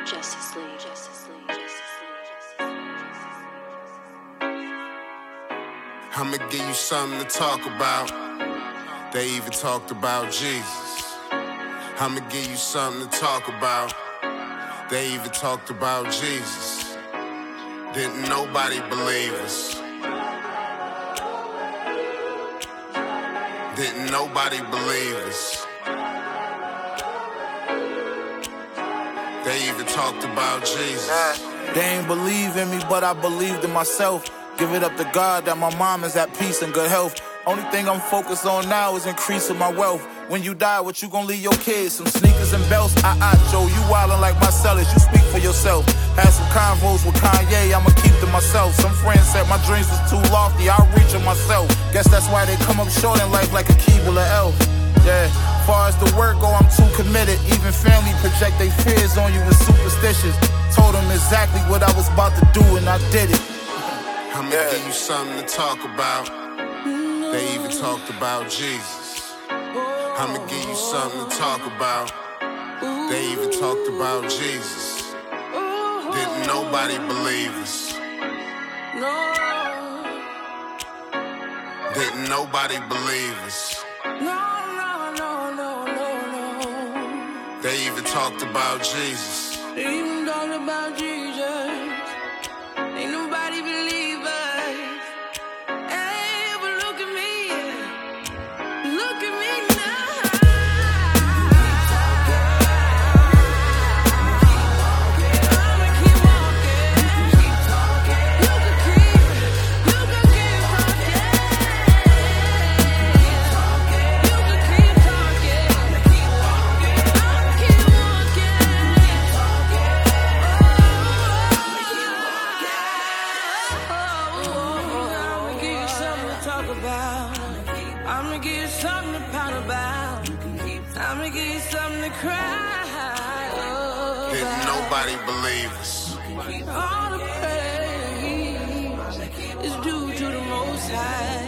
Justice League. I'ma give you something to talk about. They even talked about Jesus. I'ma give you something to talk about. They even talked about Jesus. Didn't nobody believe us. Didn't nobody believe us. They even talked about Jesus. They ain't believe in me, but I believed in myself. Give it up to God that my mom is at peace and good health. Only thing I'm focused on now is increasing my wealth. When you die, what you gon' leave your kids? Some sneakers and belts? Joe, you wildin' like Marcellus, you speak for yourself. Had some convos with Kanye, I'ma keep to myself. Some friends said my dreams was too lofty, I'll reach them myself. Guess that's why they come up short in life like a Keeble or Elf. Yeah, far as the work go, I'm too committed. Even family project they fears on you with superstitions. Told them exactly what I was about to do and I did it. I'ma give you something to talk about. They even talked about Jesus. I'ma give you something to talk about. They even talked about Jesus. Didn't nobody believe us. Didn't nobody believe us. They even talked about Jesus. They even talked about Jesus. Ain't nobody believe us. Hey, but look at me. Look at me now. I'ma keep walking. You can keep talking. You can keep talking. I'ma keep walking. I'ma give you something to pound about. I'ma give you something to cry over. Didn't nobody believe us. All the praise is due to the Most High.